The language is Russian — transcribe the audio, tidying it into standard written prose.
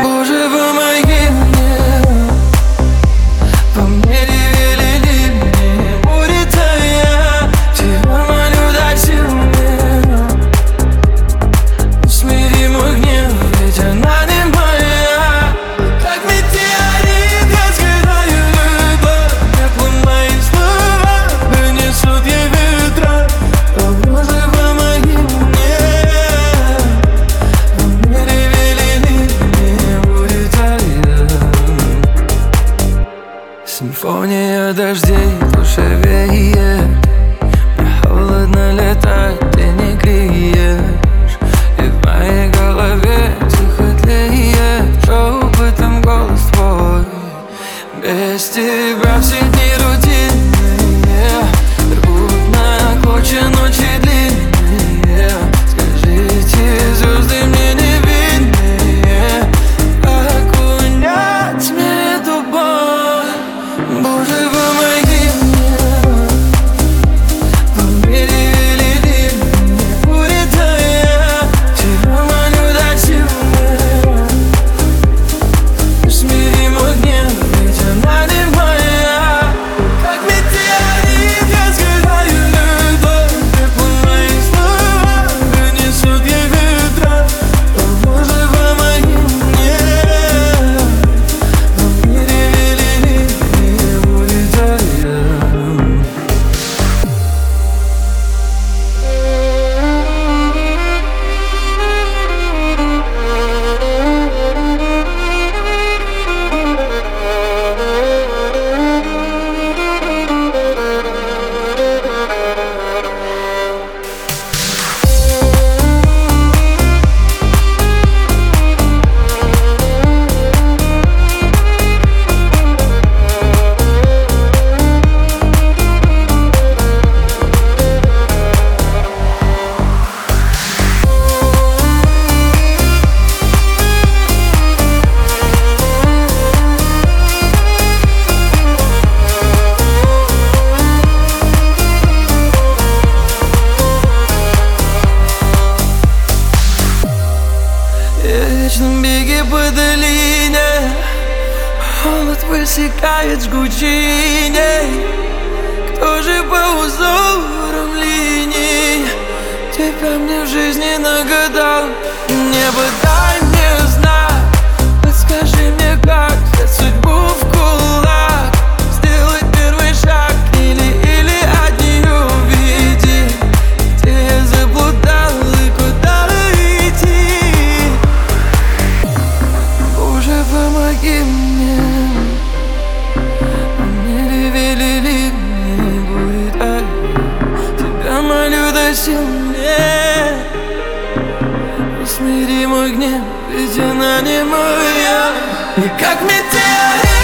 Боже, помоги мне. По мере велели мне будет твоя. Тебя молю, дай сил мне. Усмири мой гнев, ведь она не моя. Как метеорит я сгораю любовь, теплом мои слова принесут ей ветра. О, Боже, помоги мне. По мере велели мне будет твоя. Симфония дождей в душе веет. Мне холодно летать, ты не греешь. И в моей голове тихо тлеет шепотом голос твой. Без тебя все дни рутинные, рвут на клочья ночи длинные. Скажите, звезды мне не виднее, как унять мне эту боль. Боже, помоги мне. По мере велели мне будет твоя. Тебя молю, дай сил мне. Усмири мой гнев, ведь она не моя. Как метеорит я сгораю любовь, теплом мои слова принесут ей ветра. О, Боже, помоги мне. По мере велели мне будет твоя. В вечном беге по долине холод высекает жгучиней. Кто же по узорам линий тебя мне в жизни нагадал? Небо, дай мне знак, подскажи мне, как взять судьбу в кулак, сделать первый шаг или от нее уйти. Где я заблудал и куда идти? Боже, помоги мне. По мере велели мне будет твоя. Тебя молю, дай сил мне. Усмири мой гнев, ведь она не моя. И как метеорит